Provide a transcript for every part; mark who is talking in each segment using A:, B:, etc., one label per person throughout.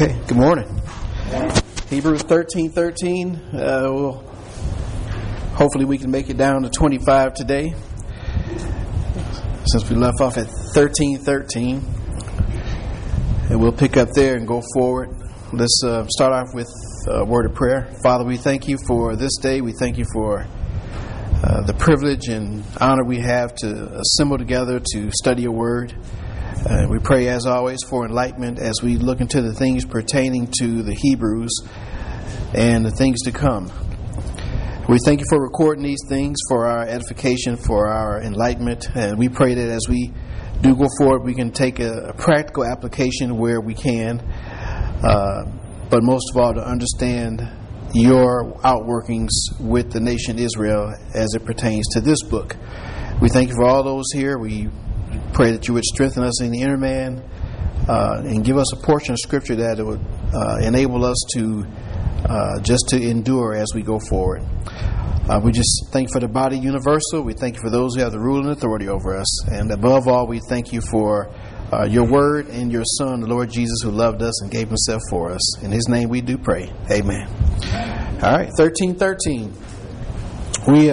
A: Okay, good morning. Hebrews 13:13. Hopefully we can make it down to 25 today, since we left off at 13:13. And we'll pick up there and go forward. Let's start off with a word of prayer. Father, we thank you for this day. We thank you for the privilege and honor we have to assemble together to study your word. We pray, as always, for enlightenment as we look into the things pertaining to the Hebrews and the things to come. We thank you for recording these things for our edification, for our enlightenment, and we pray that as we do go forward, we can take a practical application where we can, but most of all to understand your outworkings with the nation Israel as it pertains to this book. We thank you for all those here. We pray that you would strengthen us in the inner man and give us a portion of scripture that it would enable us to just to endure as we go forward. We just thank you for the body universal. We thank you for those who have the rule and authority over us. And above all, we thank you for your word and your son, the Lord Jesus, who loved us and gave himself for us. In his name we do pray. Amen. All right, 13:13. We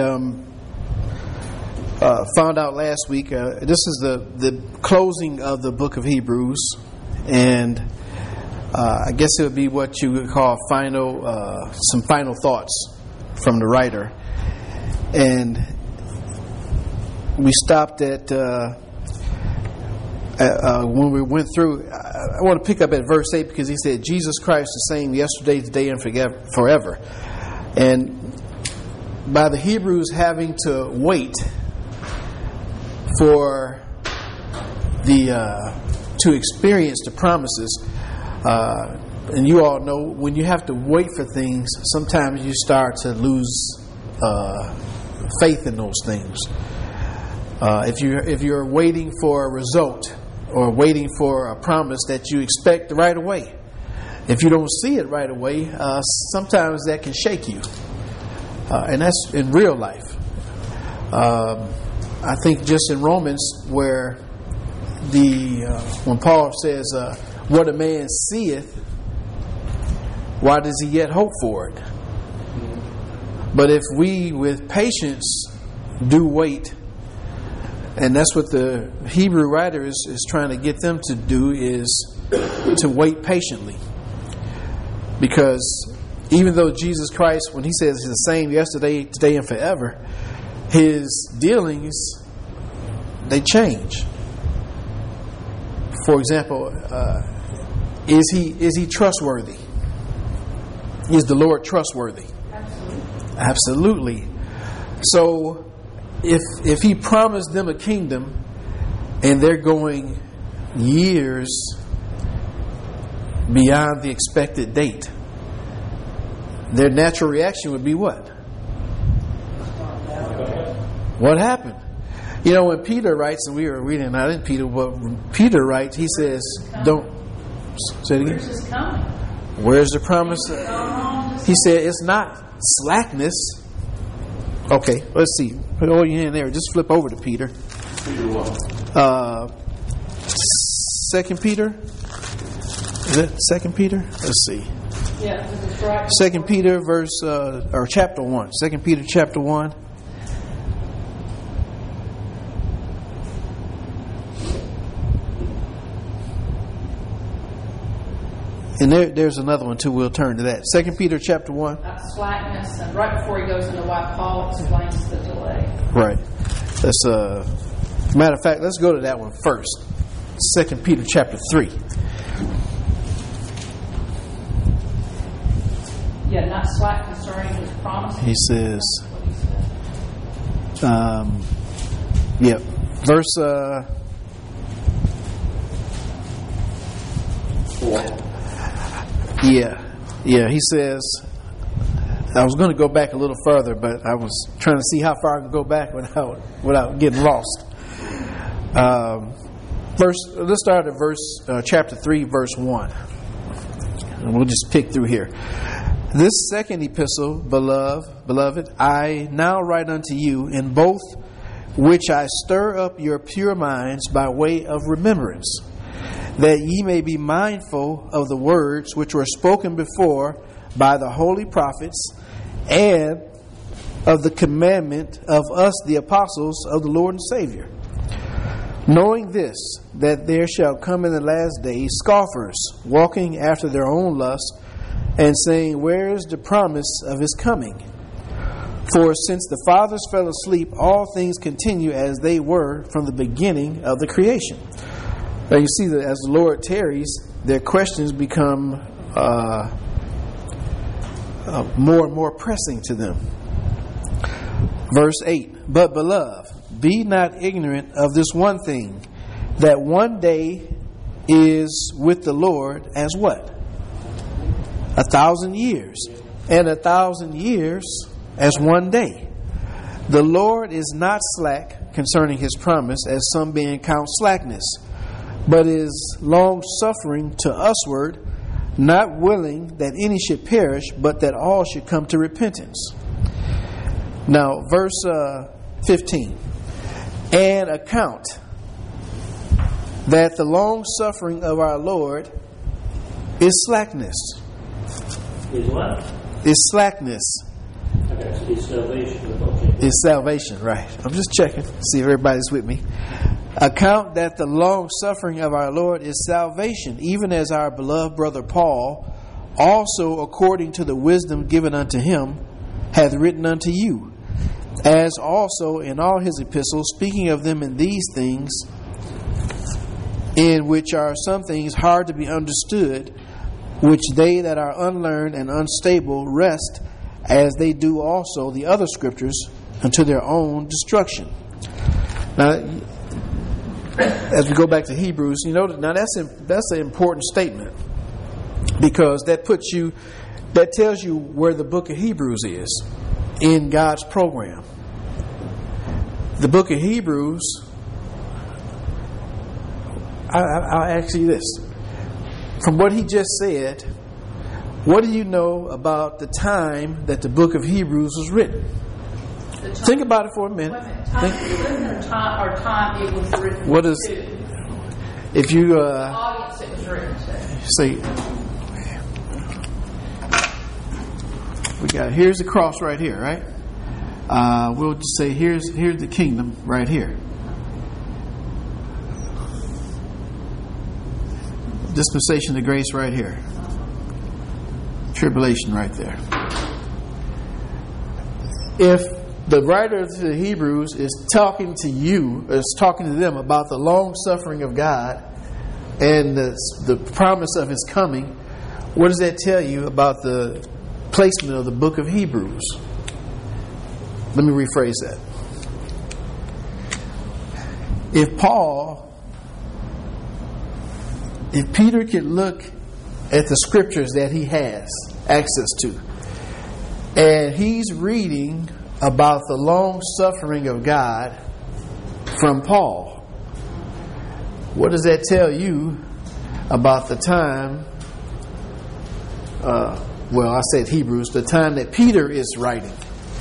A: found out last week, this is the closing of the book of Hebrews, and I guess it would be what you would call some final thoughts from the writer. And we stopped at when we went through, I want to pick up at verse 8 because he said, Jesus Christ the same yesterday, today, and forever. And by the Hebrews having to wait for to experience the promises, and you all know when you have to wait for things, sometimes you start to lose faith in those things. If you're waiting for a result or waiting for a promise that you expect right away, if you don't see it right away, sometimes that can shake you, and that's in real life. I think just in Romans, where when Paul says, "What a man seeth, why does he yet hope for it?" But if we, with patience, do wait, and that's what the Hebrew writer is trying to get them to do, is to wait patiently. Because even though Jesus Christ, when he says he's the same yesterday, today, and forever, his dealings, they change. For example, is he trustworthy? Is the Lord trustworthy? Absolutely. So if he promised them a kingdom and they're going years beyond the expected date, their natural reaction would be what? What happened? You know, when Peter writes, and we were reading, not in Peter, but when Peter writes, he says, don't say it again. Where's the promise? He said, it's not slackness. Okay, let's see. Put all your hand there. Just flip over to Peter. Peter what? 2 Peter? Is it 2 Peter? Let's see.
B: Yeah, this is right.
A: 2 Peter verse, or chapter 1. 2 Peter chapter 1. And there's another one too. We'll turn to that. 2 Peter chapter 1.
B: Slackness, and right before he goes into why Paul explains the delay.
A: Right. That's matter of fact, let's go to that one first. 2 Peter chapter 3.
B: Yeah, not slack concerning his promise.
A: He says, verse 4. Yeah. He says, I was going to go back a little further, but I was trying to see how far I could go back without getting lost. Let's start at chapter 3, verse 1. And we'll just pick through here. This second epistle, beloved, I now write unto you, in both which I stir up your pure minds by way of remembrance, that ye may be mindful of the words which were spoken before by the holy prophets, and of the commandment of us the apostles of the Lord and Savior. Knowing this, that there shall come in the last days scoffers, walking after their own lust, and saying, where is the promise of his coming? For since the fathers fell asleep, all things continue as they were from the beginning of the creation. Now you see that as the Lord tarries, their questions become more and more pressing to them. Verse 8, but beloved, be not ignorant of this one thing, that one day is with the Lord as what? 1,000 years. And 1,000 years as one day. The Lord is not slack concerning his promise, as some men count slackness, but is long suffering to usward, not willing that any should perish, but that all should come to repentance. Now, verse 15. And account that the long suffering of our Lord is slackness.
C: Is what?
A: Is slackness.
C: Is salvation. Okay.
A: Is salvation, right. I'm just checking. See if everybody's with me. Account that the long suffering of our Lord is salvation, even as our beloved brother Paul, also according to the wisdom given unto him, hath written unto you, as also in all his epistles, speaking of them in these things, in which are some things hard to be understood, which they that are unlearned and unstable wrest, as they do also the other scriptures, unto their own destruction. Now, as we go back to Hebrews, you know, now that's an important statement, because that tells you where the book of Hebrews is in God's program. The book of Hebrews, I'll ask you this. From what he just said, what do you know about the time that the book of Hebrews was written? Think about it for a minute.
B: Time it was written.
A: What is? If you
B: the audience it was written to.
A: see, we got here's the cross right here, right? We'll just say here's the kingdom right here. Dispensation of grace right here. Tribulation right there. If the writer to the Hebrews is talking to you, is talking to them about the long suffering of God and the promise of his coming, what does that tell you about the placement of the book of Hebrews? Let me rephrase that. If Peter could look at the scriptures that he has access to, and he's reading about the long suffering of God from Paul, what does that tell you about the time, I said Hebrews, the time that Peter is writing?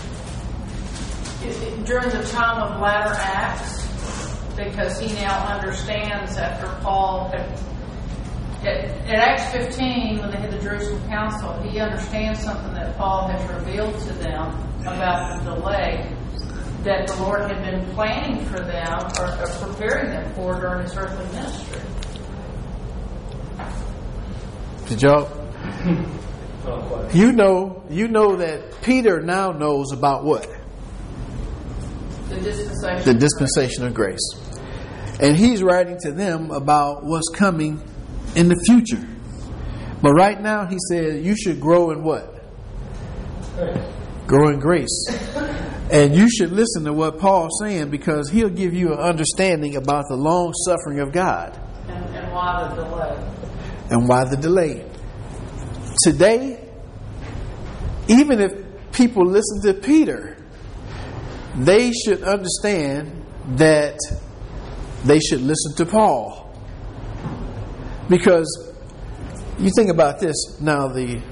B: During the time of latter Acts, because he now understands after Paul at Acts 15, when they had the Jerusalem Council, he understands something that Paul has revealed to them about the delay that the Lord had been planning for them or preparing them for during his earthly ministry.
A: Did y'all? You know that Peter now knows about what? The dispensation of grace. And he's writing to them about what's coming in the future. But right now he said you should grow in what? Grow in grace. And you should listen to what Paul's saying, because he'll give you an understanding about the long suffering of God.
B: And why the delay.
A: And why the delay. Today, even if people listen to Peter, they should understand that they should listen to Paul. Because you think about this now,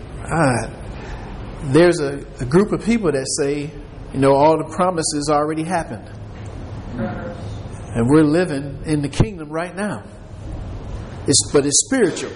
A: there's a group of people that say, all the promises already happened, and we're living in the kingdom right now. but it's spiritual.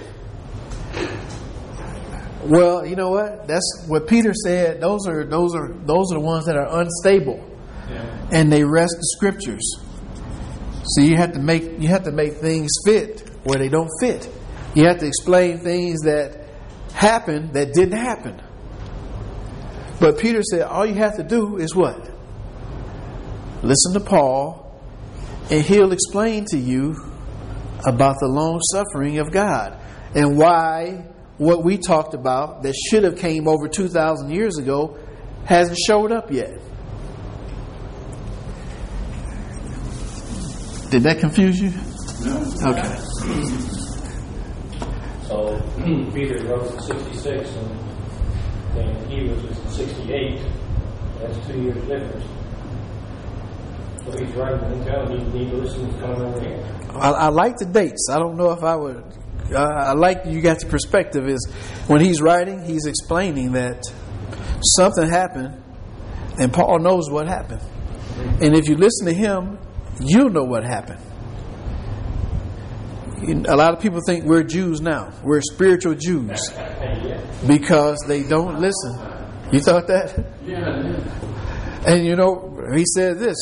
A: Well, you know what? That's what Peter said. Those are the ones that are unstable, and they wrest the scriptures. So you have to make things fit where they don't fit. You have to explain things that happened that didn't happen. But Peter said, all you have to do is what? Listen to Paul, and he'll explain to you about the long suffering of God and why what we talked about that should have came over 2,000 years ago hasn't showed up yet. Did that confuse you?
C: No.
A: Okay.
C: So Peter wrote in 66 and he was in 68. That's 2 years difference. So he's writing and telling you need to listen to come over here.
A: I like the dates. I don't know if I would. I like you got the perspective is when he's writing, he's explaining that something happened, and Paul knows what happened. And if you listen to him, you'll know what happened. A lot of people think we're Jews now. We're spiritual Jews because they don't listen. You thought that?
C: Yeah.
A: And you know, he said this.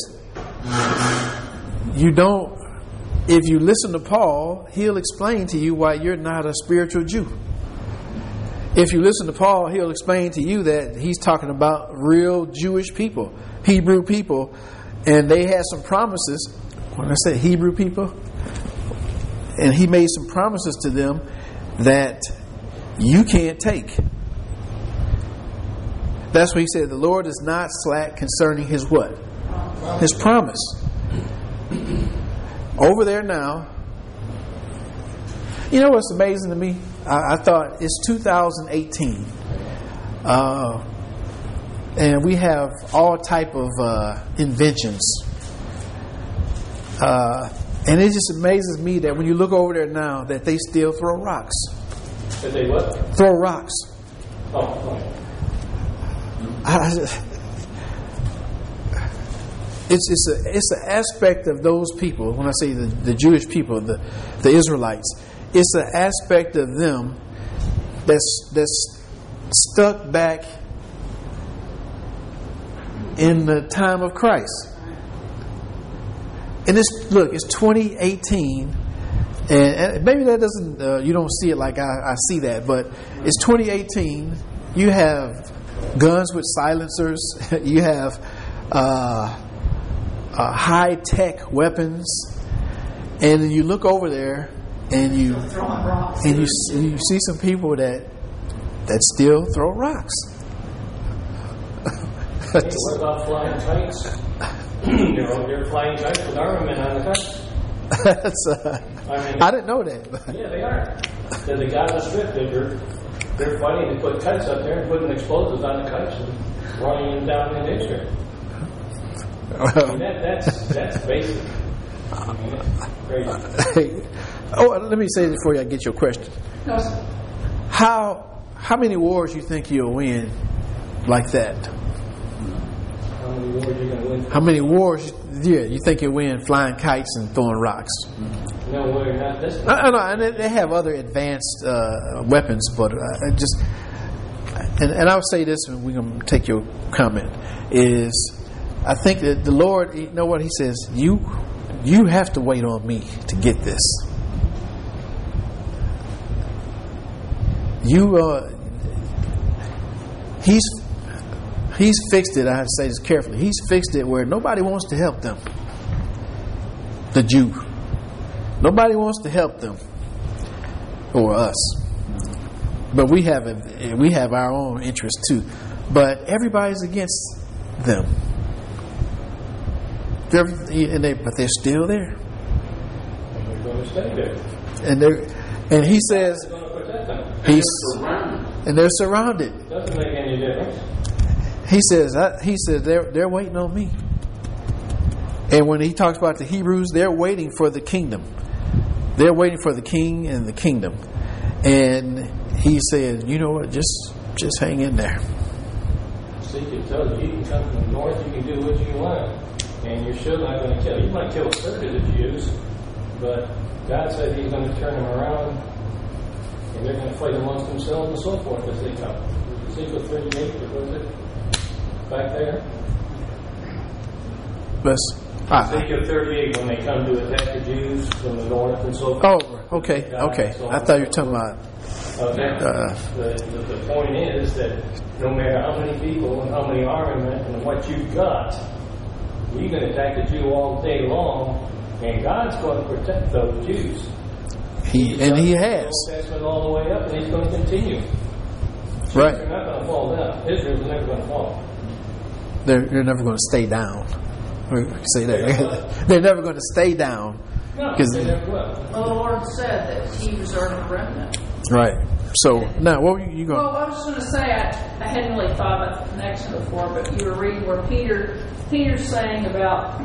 A: You don't. If you listen to Paul, he'll explain to you why you're not a spiritual Jew. If you listen to Paul, he'll explain to you that he's talking about real Jewish people, Hebrew people, and they had some promises. When I said Hebrew people, and he made some promises to them that you can't take. That's what he said. The Lord is not slack concerning his what? His promise. Over there now. You know what's amazing to me? I thought it's 2018. And we have all type of inventions. And it just amazes me that when you look over there now that they still throw rocks.
C: That they what?
A: Throw rocks.
C: Oh.
A: It's an aspect of those people. When I say the Jewish people, the Israelites, it's an aspect of them that's stuck back in the time of Christ. And it's 2018, and maybe that doesn't you don't see it like I see that, but it's 2018. You have guns with silencers. You have high-tech weapons, and then you look over there and you see some people that still throw rocks.
C: Hey, what about flying kites? They're flying kites with armament on the kites.
A: I didn't know that.
C: Yeah, they are. The Gaza Strip, they're fighting to put kites up there and putting explosives on the kites and running them down in Israel. I mean, that's basic. I mean, it's crazy.
A: Let me say this before I get your question. How many wars you think you'll win like that?
C: How many wars are you going to win?
A: How many wars? Yeah, you think you'll win flying kites and throwing rocks?
C: No, we're not this.
A: No, and they have other advanced weapons, but and I'll say this, and we're going to take your comment. Is I think that the Lord, you know what He says? You have to wait on me to get this. He's fixed it. I have to say this carefully. He's fixed it where nobody wants to help them. The Jew. Nobody wants to help them or us. But we have our own interests too. But everybody's against them. But they're still there.
C: They're going to stay there.
A: And He says they're surrounded.
C: Doesn't make any difference.
A: He says they're waiting on me. And when He talks about the Hebrews, they're waiting for the kingdom. They're waiting for the king and the kingdom. And He said, you know what, just hang in there.
C: See, He tells you can come from the north, you can do what you want, and you're still not going to kill. You might kill a third of the Jews, but God said He's going to turn them around, and they're going to fight amongst themselves and so forth as they come. Ezekiel 38, what was it? Back there? Ezekiel 38, when they come to attack the Jews from the north and so forth.
A: Oh, okay. I thought you were talking about...
C: The point is that no matter how many people and how many armament and what you've got, you can attack the Jew all day long, and God's going to protect those Jews.
A: He has.
C: Testament all the way up, and He's going to continue.
A: Right.
C: They're not going to fall down. Israel's never going to fall.
A: They're never going to stay down. Say that. They're never going to stay down.
C: No, they never will.
B: Well, the Lord said that He reserved a remnant.
A: Right. So, now, what were you going to...
B: Well, I was going to say, I hadn't really thought about the connection before, but you were reading where Peter's saying about,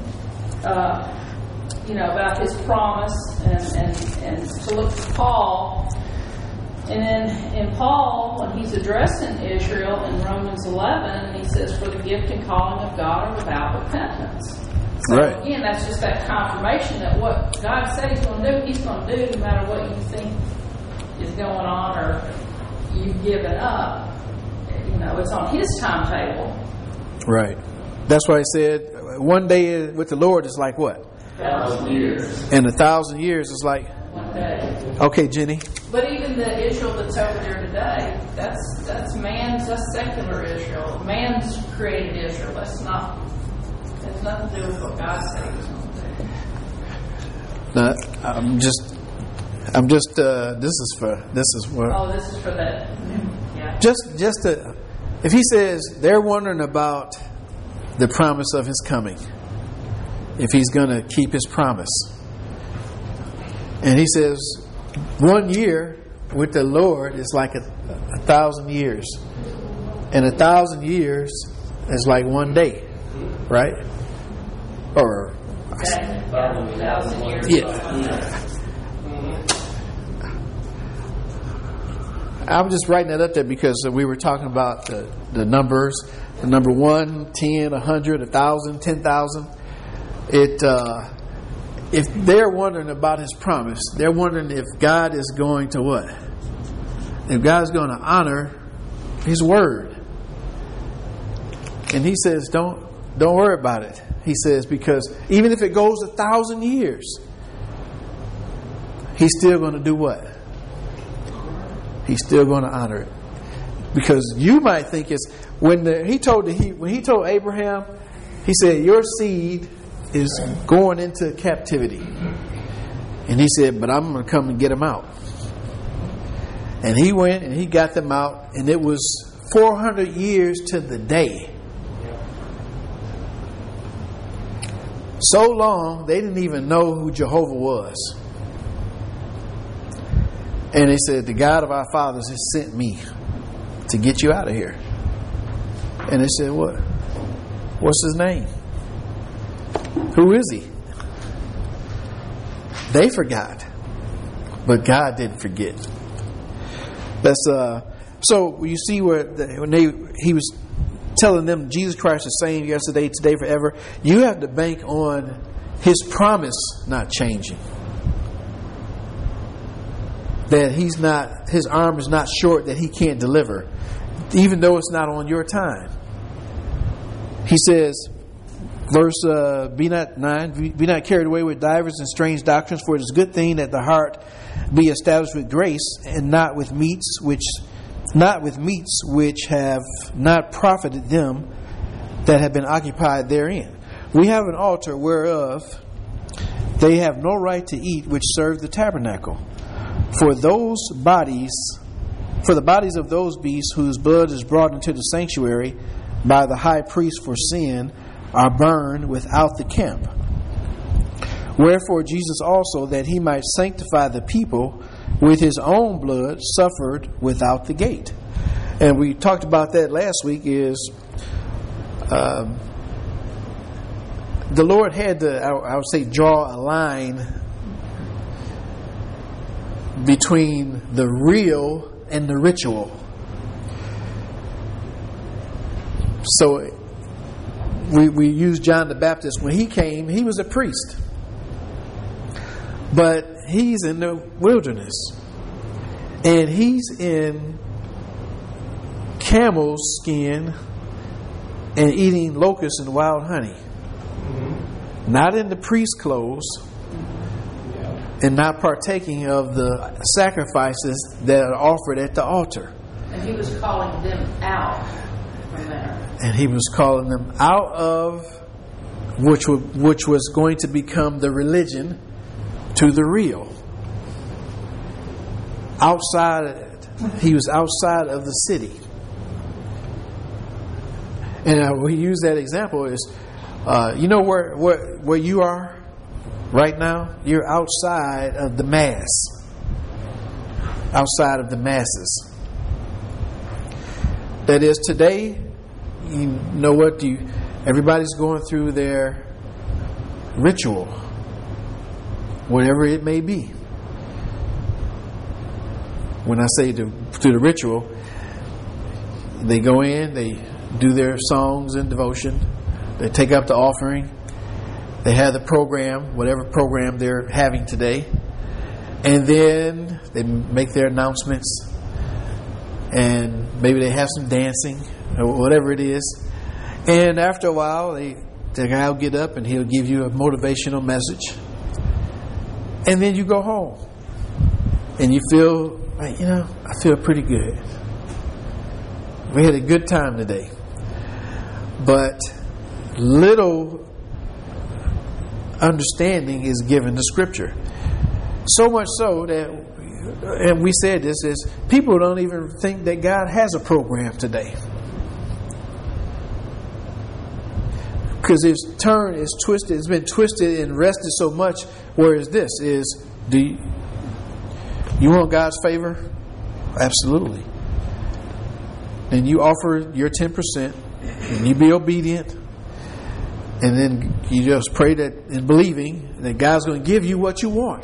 B: about his promise and to look to Paul. And then in Paul, when he's addressing Israel in Romans 11, he says, for the gift and calling of God are without repentance. So
A: right.
B: Again, that's just that confirmation that what God said He's going to do, He's going to do no matter what you think is going on or you've given up. It's on His timetable.
A: Right. That's why He said, one day with the Lord is like what?
B: 1,000 years.
A: And 1,000 years is like...
B: One day.
A: Okay, Jenny.
B: But even the Israel that's over there today, that's secular Israel. Man's created Israel. That's not... Has nothing to do with what God said He was going to do.
A: No, this is for
B: that. Yeah.
A: Just if He says they're wondering about the promise of His coming, if He's going to keep His promise, and He says 1 year with the Lord is like 1,000 years, and 1,000 years is like 1 day, right? Or
B: 1,000 years.
A: Yeah. I'm just writing that up there because we were talking about the numbers, the number 1, 10, 100, 1,000, 10,000. If they're wondering about His promise, they're wondering if God is going to what? If God's going to honor His word. And He says, don't worry about it. He says, because even if it goes 1,000 years, He's still going to do what? He's still going to honor it. Because you might think it's when he told Abraham, He said, your seed is going into captivity. And He said, but I'm going to come and get them out. And He went and He got them out, and it was 400 years to the day. So long, they didn't even know who Jehovah was. And He said, the God of our fathers has sent me to get you out of here. And they said, what? What's His name? Who is He? They forgot. But God didn't forget. That's so you see where He was telling them Jesus Christ is the same yesterday, today, forever. You have to bank on His promise not changing. That His arm is not short, that He can't deliver, even though it's not on your time. He says, verse be not carried away with divers and strange doctrines, for it is a good thing that the heart be established with grace, and not with meats which have not profited them that have been occupied therein. We have an altar whereof they have no right to eat, which serve the tabernacle. For the bodies of those beasts whose blood is brought into the sanctuary by the high priest for sin are burned without the camp. Wherefore Jesus also, that He might sanctify the people with His own blood, suffered without the gate. And we talked about that last week. Is the Lord had to, I would say, draw a line between the real and the ritual. So we use John the Baptist. When he came, he was a priest. But he's in the wilderness. And he's in camel's skin and eating locusts and wild honey. Not in the priest's clothes, and not partaking of the sacrifices that are offered at the altar.
B: And he was calling them out from there.
A: And he was calling them out of which was going to become the religion to the real. He was outside of the city. And we use that example is, you know where you are right now? You're outside of the mass. Outside of the masses. That is, today, you know what? Everybody's going through their ritual, whatever it may be. When I say through the ritual, they go in, they do their songs and devotion, they take up the offering, they have the program, whatever program they're having today, and then they make their announcements, and maybe they have some dancing or whatever it is. And after a while, the guy will get up and he'll give you a motivational message. And then you go home. And you feel like, I feel pretty good. We had a good time today. But little understanding is given to Scripture. So much so that, and we said this, is people don't even think that God has a program today. Because it's twisted, it's been twisted and wrested so much. Whereas this is, do you want God's favor? Absolutely. And you offer your 10%, and you be obedient, and then you just pray that and believing that God's going to give you what you want.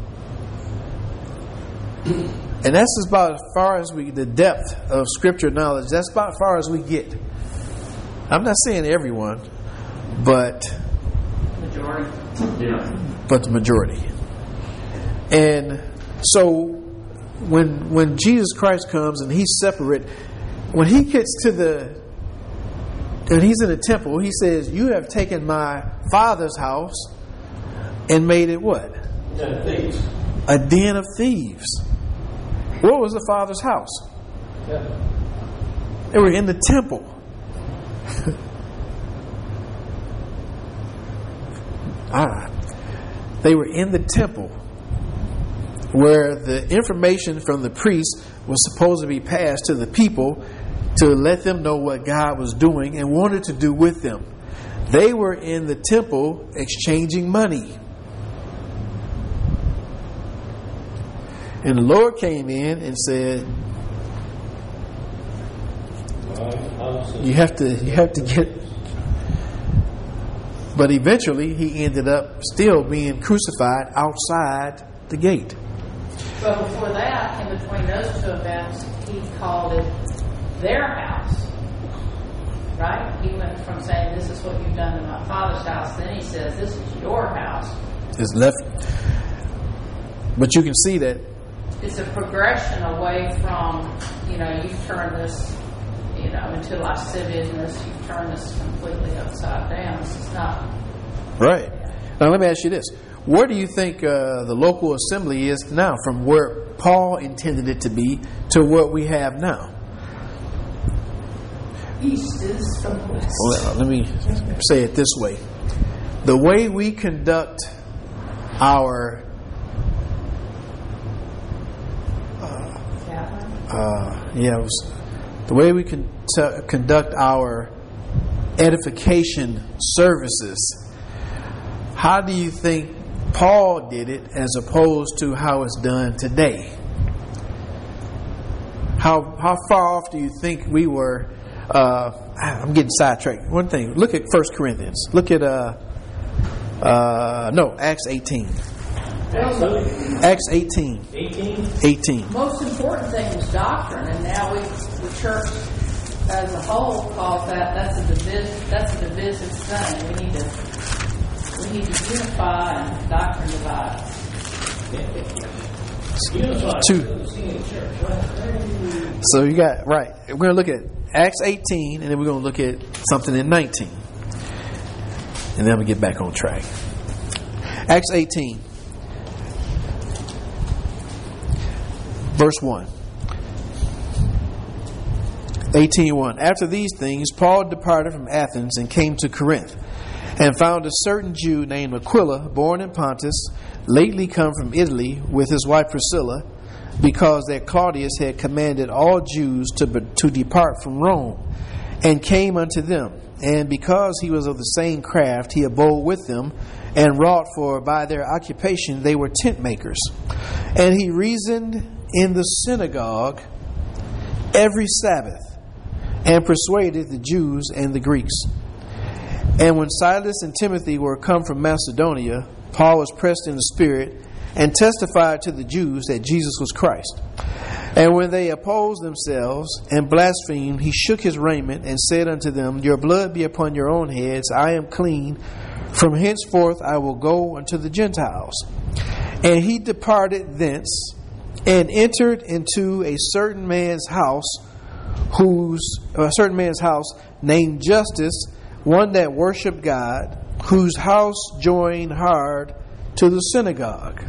A: And that's about as far as the depth of Scripture knowledge. That's about as far as we get. I'm not saying everyone, but
B: Majority.
A: But the majority. And so when Jesus Christ comes and he's separate, when he gets and he's in the temple, he says, "You have taken my Father's house and made it what? A den of thieves." What was the Father's house?
C: Yeah.
A: They were in the temple. They were in the temple where the information from the priest was supposed to be passed to the people to let them know what God was doing and wanted to do with them. They were in the temple exchanging money. And the Lord came in and said, you have to get. But eventually he ended up still being crucified outside the gate.
B: But before that, in between those two events, he called it their house. Right? He went from saying, "This is what you've done to my Father's house." Then he says, "This is your house."
A: It's left. But you can see that
B: it's a progression away from, you've turned this, into lasciviousness. You've turned this completely upside down. This is not.
A: Right. Now let me ask you this. Where do you think the local assembly is now from where Paul intended it to be to what we have now?
B: East is from west.
A: Well, let me say it this way. The way we conduct our the way we conduct our edification services, how do you think Paul did it as opposed to how it's done today? How far off do you think we were? I'm getting sidetracked. One thing, look at 1 Corinthians. Look at Acts 18. Acts 18. 18.
B: Most important thing was doctrine, and now the church as a whole calls that's a divisive thing. We need to unify and doctrine divide.
A: 2. So you got, right. We're going to look at Acts 18, and then we're going to look at something in 19. And then we get back on track. Acts 18, verse 1. 18:1. After these things, Paul departed from Athens and came to Corinth, and found a certain Jew named Aquila, born in Pontus, lately come from Italy, with his wife Priscilla, because that Claudius had commanded all Jews to depart from Rome, and came unto them. And because he was of the same craft, he abode with them, and wrought, for by their occupation they were tent makers. And he reasoned in the synagogue every Sabbath, and persuaded the Jews and the Greeks. And when Silas and Timothy were come from Macedonia, Paul was pressed in the Spirit, and testified to the Jews that Jesus was Christ. And when they opposed themselves and blasphemed, he shook his raiment, and said unto them, Your blood be upon your own heads, I am clean. From henceforth I will go unto the Gentiles. And he departed thence, and entered into a certain man's house, named Justus, one that worshipped God, whose house joined hard to the synagogue.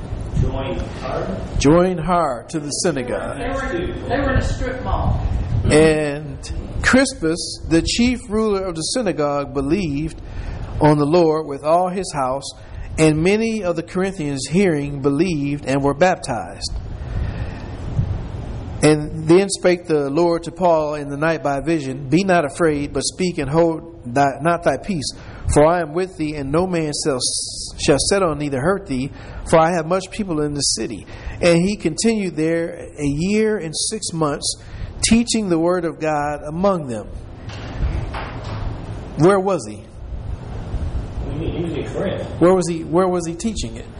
A: Joined hard to the synagogue.
B: They were in a strip mall.
A: And Crispus, the chief ruler of the synagogue, believed on the Lord with all his house, and many of the Corinthians hearing believed and were baptized. And then spake the Lord to Paul in the night by vision, Be not afraid, but speak and hold not thy peace. For I am with thee, and no man shall set on thee to hurt thee, for I have much people in the city. And he continued there 1 year and 6 months, teaching the word of God among them. Where was he?
C: He was in Corinth.
A: Where was he teaching it?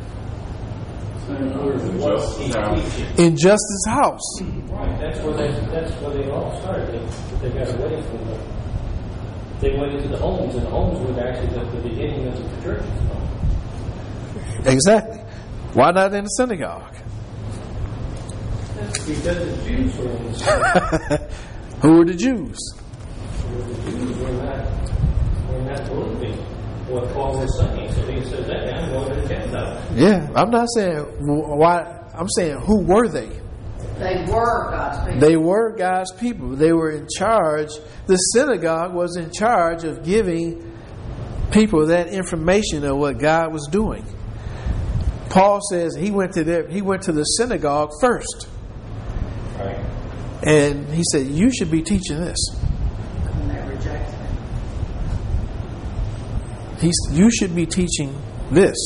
A: In Justus' house.
C: Right, that's where they all started. They got away from them. They went into the homes, and the homes were actually the beginning of the church.
A: Exactly. Why not in the synagogue?
C: Because the Jews were in the synagogue.
A: Who were the Jews?
C: The Jews were not believing what Paul was saying. So he said, hey, I'm going to the Gentiles.
A: Yeah, I'm not saying why. I'm saying who were they?
B: They were God's people.
A: They were God's people. They were in charge. The synagogue was in charge of giving people that information of what God was doing. Paul says he went to the synagogue first.
C: Right.
A: And he said, you should be teaching this.
B: And they rejected him.
A: You should be teaching this.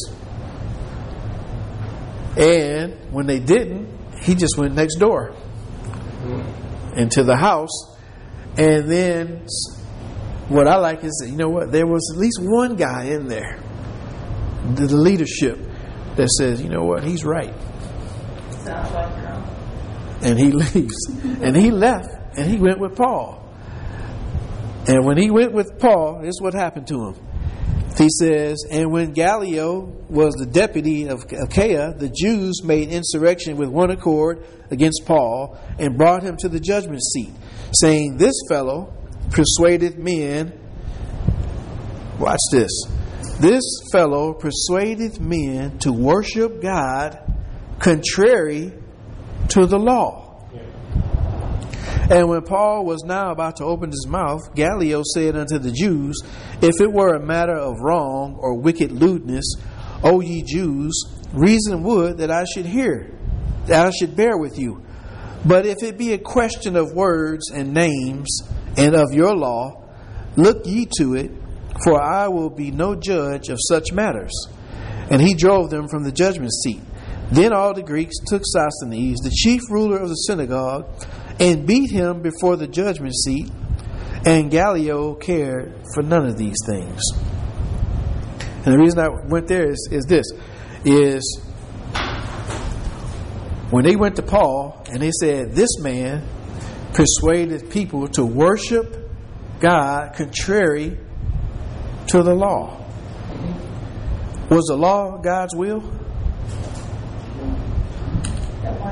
A: And when they didn't, he just went next door into the house. And then what I like is, you know what, there was at least one guy in there, the leadership, that says, you know what, he's right.
B: Sounds like your own.
A: And he leaves. And he left, and he went with Paul. And when he went with Paul, this is what happened to him. He says, and when Gallio was the deputy of Achaia, the Jews made insurrection with one accord against Paul, and brought him to the judgment seat, saying, this fellow persuaded men. Watch this. This fellow persuaded men to worship God contrary to the law. And when Paul was now about to open his mouth, Gallio said unto the Jews, if it were a matter of wrong or wicked lewdness, O ye Jews, reason would that I should bear with you. But if it be a question of words and names and of your law, look ye to it, for I will be no judge of such matters. And he drove them from the judgment seat. Then all the Greeks took Sosthenes, the chief ruler of the synagogue, and beat him before the judgment seat. And Gallio cared for none of these things. And the reason I went there is this, is when they went to Paul and they said, this man persuaded people to worship God contrary to the law. Was the law God's will?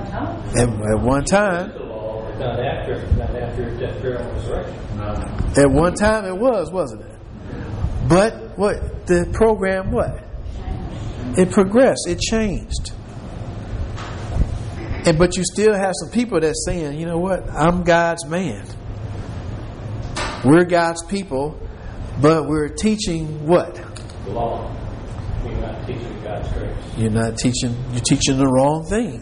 B: time.
A: At one time.
C: The law, but not after death, burial, and resurrection.
A: At one time it was, wasn't it? But what the program? What? It progressed. It changed. But you still have some people that's saying, you know what? I'm God's man. We're God's people, but we're teaching what?
C: The law. You're not teaching God's grace.
A: You're teaching the wrong thing.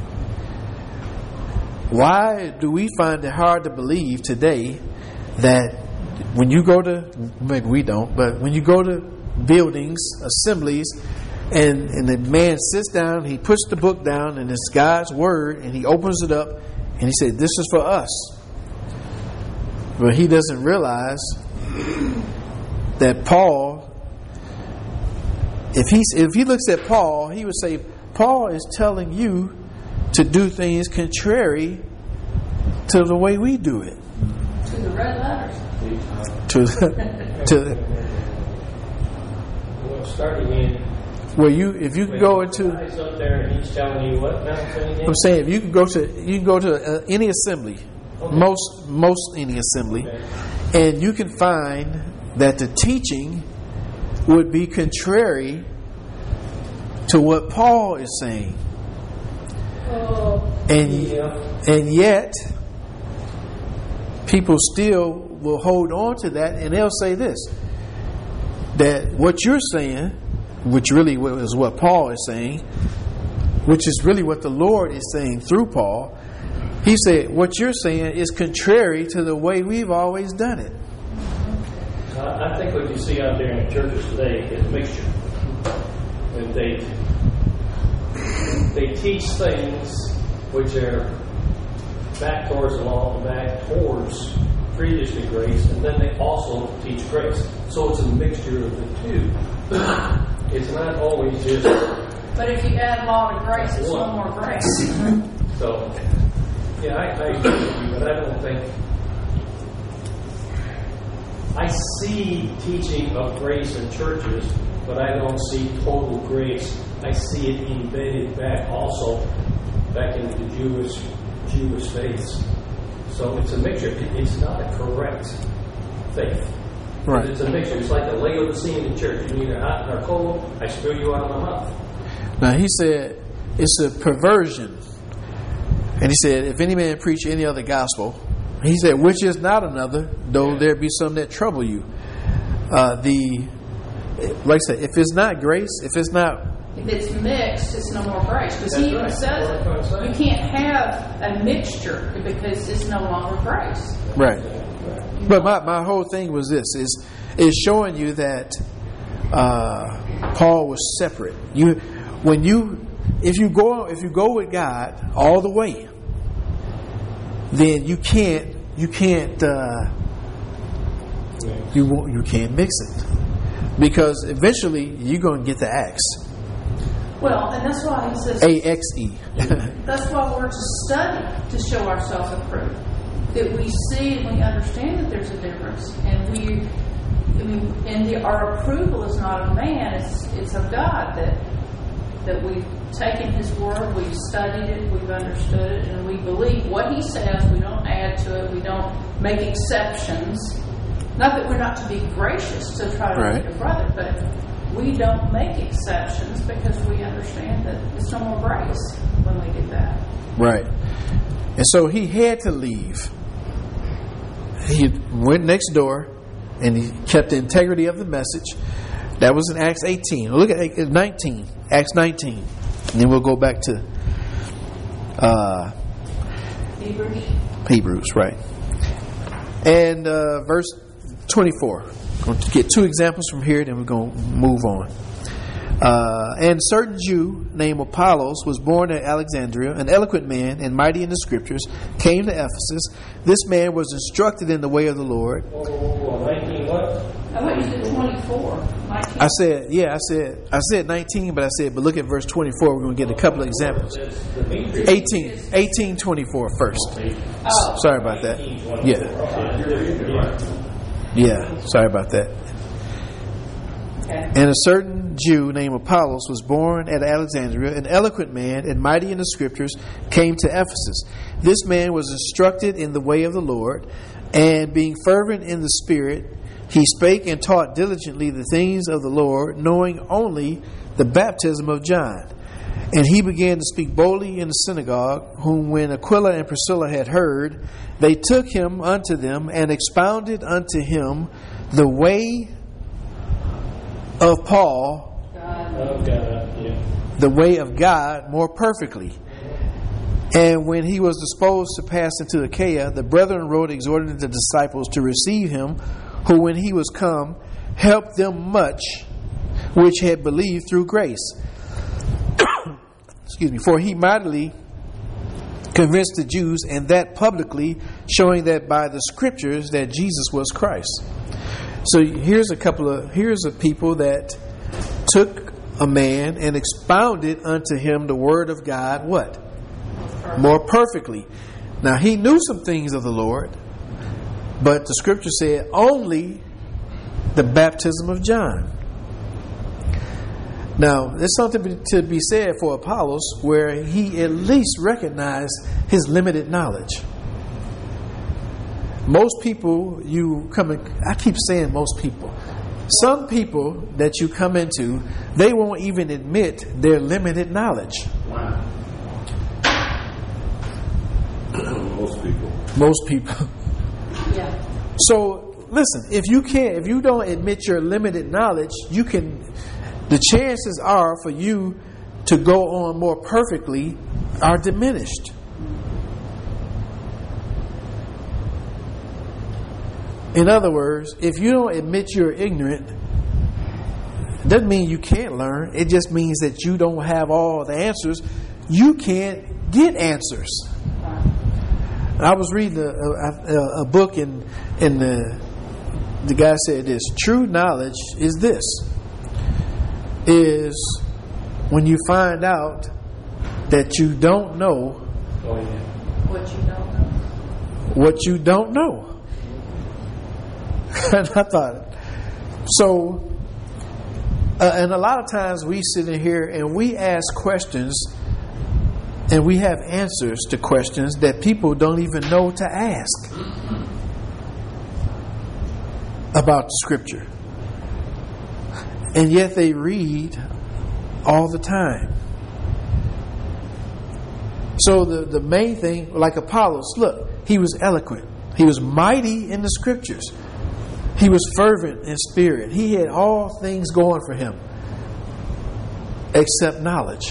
A: Why do we find it hard to believe today that when you go to, maybe we don't, but when you go to buildings, assemblies, and the man sits down, he puts the book down, and it's God's word, and he opens it up, and he said, "This is for us." But he doesn't realize that Paul, if he looks at Paul, he would say, Paul is telling you to do things contrary to the way we do it.
B: To the red letters.
C: Well, starting in.
A: Well, if you could go into,
C: He's up there and he's telling you what now?
A: I'm saying if you can go to any assembly,
C: Okay.
A: most any assembly,
C: Okay.
A: and you can find that the teaching would be contrary to what Paul is saying, and yet people still will hold on to that, and they'll say this: that what you're saying, which really is what Paul is saying, which is really what the Lord is saying through Paul. He said, what you're saying is contrary to the way we've always done it.
C: I think what you see out there in the churches today is a mixture. And they teach things which are back towards the law and back towards previously grace, and then they also teach grace. So it's a mixture of the two. It's not always just.
B: But if you add law to grace, it's no more grace.
C: So, yeah, I agree with you, but I don't think. I see teaching of grace in churches, but I don't see total grace. I see it embedded back into the Jewish faiths. So it's a mixture. It's not a correct faith.
A: Right.
C: It's a mixture. It's like the Laodicean church. You're neither hot nor cold. I spew you out of my mouth.
A: Now he said it's a perversion. And he said, if any man preach any other gospel, he said, which is not another, though there be some that trouble you. Like I said, if it's not grace, if it's mixed, it's no more grace. Because he even says it. You can't have a mixture because it's no longer grace. Right. But my whole thing was this: is showing you that Paul was separate. If you go with God all the way, then you can't mix it, because eventually you're going to get the axe. Well, and that's why he says AXE. That's why we're to study to show ourselves approved. That we see and we understand that there's a difference, and our approval is not of man; it's of God. That we've taken His word, we've studied it, we've understood it, and we believe what He says. We don't add to it. We don't make exceptions. Not that we're not to be gracious to try to make a brother, but we don't make exceptions because we understand that it's no more grace when we do that. Right. And so he had to leave. He went next door and he kept the integrity of the message. That was in Acts 18. Look at 19. Acts 19. And then we'll go back to Hebrews, right. And verse 24. I'm going to get two examples from here, then we're going to move on. And a certain Jew named Apollos was born at Alexandria, an eloquent man and mighty in the scriptures, came to Ephesus. This man was instructed in the way of the Lord.
C: 19 what?
B: I thought you said 24. 19.
A: I said 19, but look at verse 24. We're going to get a couple of examples. 18:24 first. Sorry about that. Yeah, sorry about that.
B: Okay.
A: And a certain Jew named Apollos was born at Alexandria, an eloquent man and mighty in the Scriptures, came to Ephesus. This man was instructed in the way of the Lord, and being fervent in the Spirit, he spake and taught diligently the things of the Lord, knowing only the baptism of John. And he began to speak boldly in the synagogue, whom when Aquila and Priscilla had heard, they took him unto them and expounded unto him the way of Paul, the way of God more perfectly. And when he was disposed to pass into Achaia, the brethren wrote exhorting the disciples to receive him, who when he was come, helped them much which had believed through grace. Excuse me. For he mightily convinced the Jews, and that publicly, showing that by the Scriptures that Jesus was Christ. So here's a people that took a man and expounded unto him the word of God, what? More perfectly. Now he knew some things of the Lord, but the Scripture said only the baptism of John. Now, there's something to be said for Apollos, where he at least recognized his limited knowledge. Most people I keep saying most people. Some people that you come into, they won't even admit their limited knowledge.
D: Wow.
A: Most people.
B: Yeah.
A: So, listen, if you don't admit your limited knowledge, the chances are for you to go on more perfectly are diminished. In other words, if you don't admit you're ignorant, it doesn't mean you can't learn. It just means that you don't have all the answers. You can't get answers. I was reading a book, and the guy said this: true knowledge is this. Is when you find out that you don't know what you don't know. And I thought, so, and a lot of times we sit in here and we ask questions and we have answers to questions that people don't even know to ask about the Scripture. And yet they read all the time. So the main thing, like Apollos, look, he was eloquent. He was mighty in the Scriptures. He was fervent in spirit. He had all things going for him except knowledge.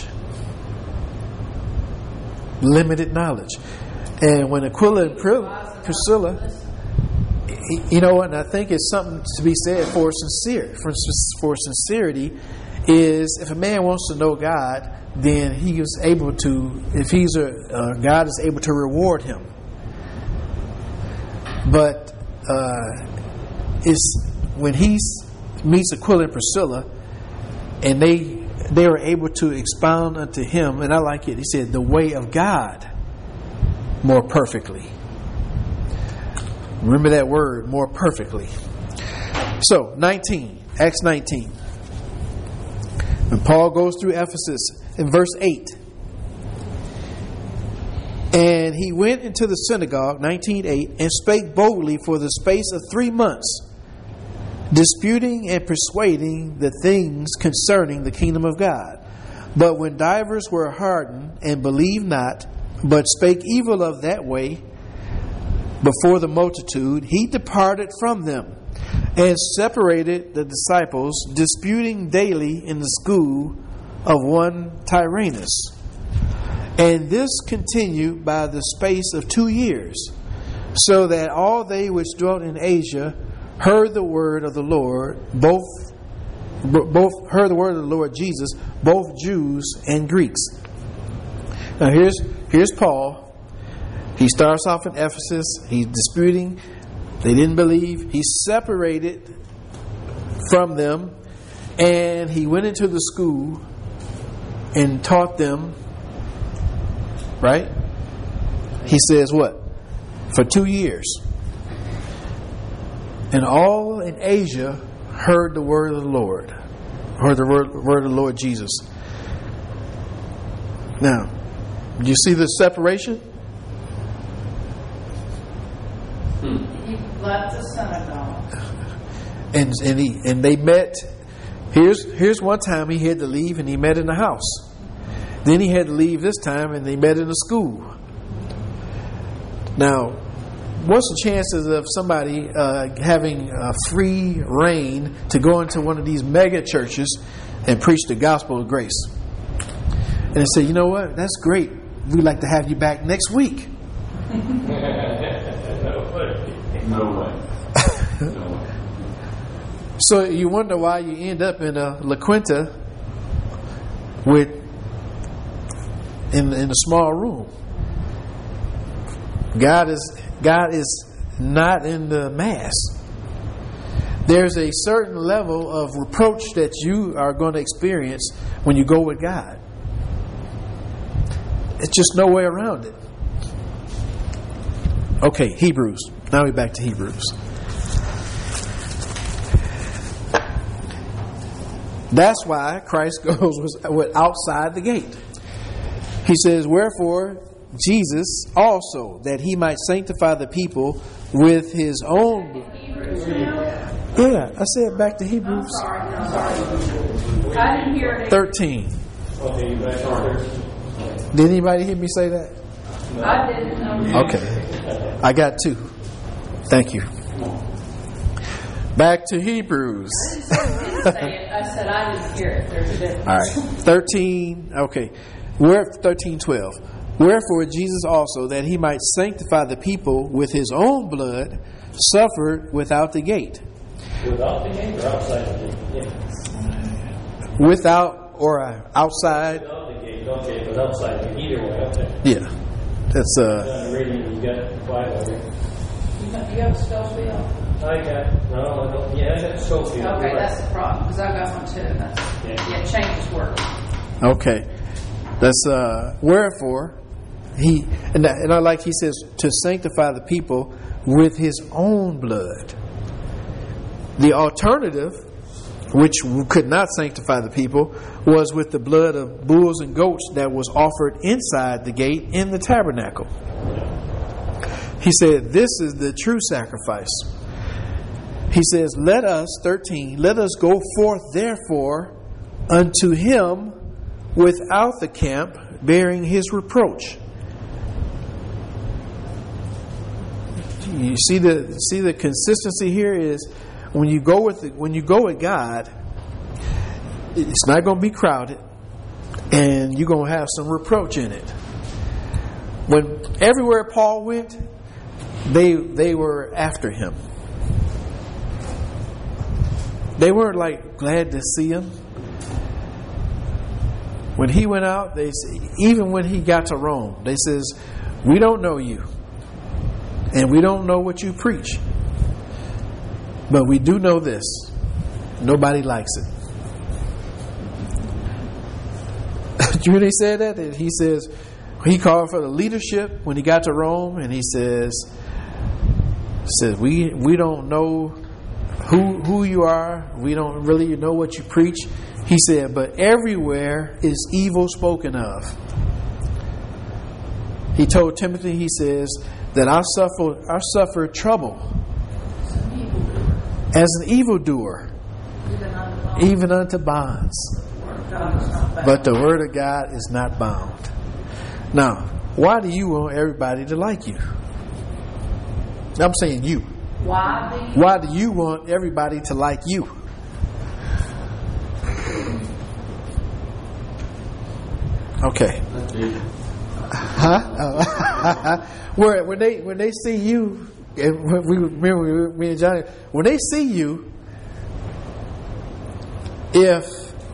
A: Limited knowledge. And when Aquila and Priscilla, you know what, and I think it's something to be said for sincerity, is if a man wants to know God, then he is able to, if he's God is able to reward him. But it's when he meets Aquila and Priscilla, and they were able to expound unto him, and I like it. He said, the way of God more perfectly. Remember that word, more perfectly. So, Acts 19. When Paul goes through Ephesus in verse 8. And he went into the synagogue, 19:8, and spake boldly for the space of 3 months, disputing and persuading the things concerning the kingdom of God. But when divers were hardened and believed not, but spake evil of that way before the multitude, he departed from them and separated the disciples, disputing daily in the school of one Tyrannus. And this continued by the space of 2 years, so that all they which dwelt in Asia heard the word of the Lord, both heard the word of the Lord Jesus, both Jews and Greeks. Now here's Paul. He starts off in Ephesus. He's disputing. They didn't believe. He separated from them, and he went into the school and taught them. Right? He says what? For 2 years. And all in Asia heard the word of the Lord. Or the word of the Lord Jesus. Now, you see the separation?
B: He left the synagogue.
A: And they met. Here's one time he had to leave and he met in the house. Then he had to leave this time and they met in the school. Now, what's the chances of somebody having free reign to go into one of these mega churches and preach the gospel of grace? And they say, you know what? That's great. We'd like to have you back next week.
D: No way.
A: So you wonder why you end up in a La Quinta in a small room. God is not in the mass. There's a certain level of reproach that you are going to experience when you go with God. It's just no way around it. Okay, Hebrews. Now we're back to Hebrews. That's why Christ goes outside the gate. He says, wherefore Jesus also, that he might sanctify the people with his own blood. Yeah, I said back to Hebrews.
B: I'm sorry. I didn't hear it.
A: 13.
C: Okay, you back on 13.
A: Did anybody hear me say that?
B: I didn't.
A: Okay. I got 2. Thank you. Back to Hebrews.
B: I didn't say it. I said I didn't hear it. There's a difference.
A: All right. 13. Okay. We're at 13:12. Wherefore Jesus also, that he might sanctify the people with his own blood, suffered without the gate.
C: Without the gate or outside the gate? Yeah.
A: Without or outside.
C: Without the gate, okay, but outside the gate, either way, okay.
A: Yeah. That's
C: On the radio, you got the Bible here.
B: You have a Schofield?
C: I got, no, I don't, yeah, I got Schofield.
B: Okay, that's the problem, because I got one too. Yeah, it changes words.
A: okay. That's wherefore he and I like he says to sanctify the people with his own blood. The alternative, which could not sanctify the people, was with the blood of bulls and goats that was offered inside the gate in the tabernacle. He said, this is the true sacrifice. He says, let us go forth therefore unto him without the camp, bearing his reproach. You see the consistency here is when you go with God, it's not going to be crowded, and you're going to have some reproach in it. When everywhere Paul went, they were after him. They weren't like glad to see him. When he went out, even when he got to Rome, they says, we don't know you. And we don't know what you preach. But we do know this. Nobody likes it. Do you hear he said that? And he says, he called for the leadership when he got to Rome, and he says we don't know who you are. We don't really know what you preach. He said, but everywhere is evil spoken of. He told Timothy, he says, that I suffer trouble as an evildoer, even unto bonds. But the word of God is not bound. Now, why do you want everybody to like you? I'm saying you. Why do you want everybody to like you? Okay. Huh? When they see you, remember me and Johnny. When they see you, if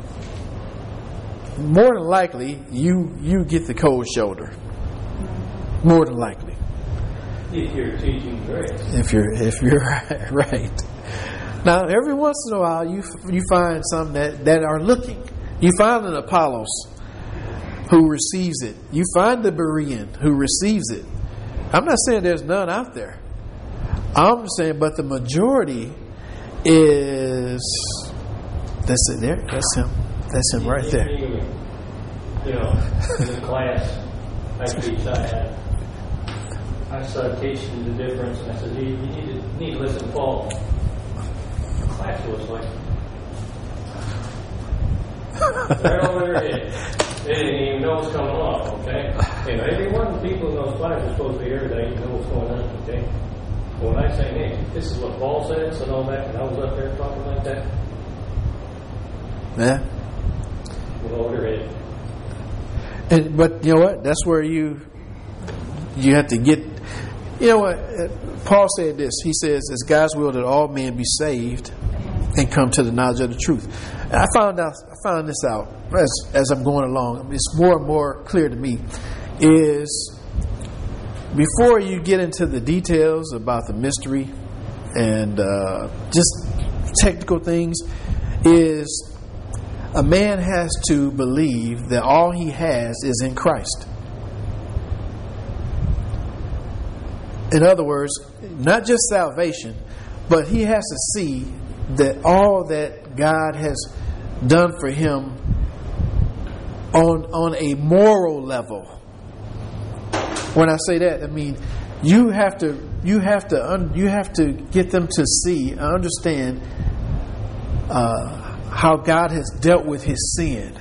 A: more than likely you get the cold shoulder. More than likely.
C: If you're teaching grace.
A: If you're right. Now, every once in a while, you find some that are looking. You find an Apollos who receives it. You find the Berean who receives it. I'm not saying there's none out there. I'm saying, but the majority is That's it there. That's him. That's him right there.
C: You know, in the class I teach, I started teaching the difference, and I said, you need to listen to Paul. The class was like, right over their head. They didn't even know what's coming off, okay? And every one of the people in those classes is supposed to be here today, you know what's going on, okay? But when I say, hey, this is what Paul says and all that, and I was up there talking like that,
A: Yeah.
C: went over their head.
A: But you know what? That's where you have to get. You know what? Paul said this. He says, "It's God's will that all men be saved and come to the knowledge of the truth." And I found this out as I'm going along. It's more and more clear to me. Is before you get into the details about the mystery and just technical things, is a man has to believe that all he has is in Christ. In other words, not just salvation, but he has to see that all that God has done for him on a moral level. When I say that, I mean you have to get them to see and understand how God has dealt with his sin,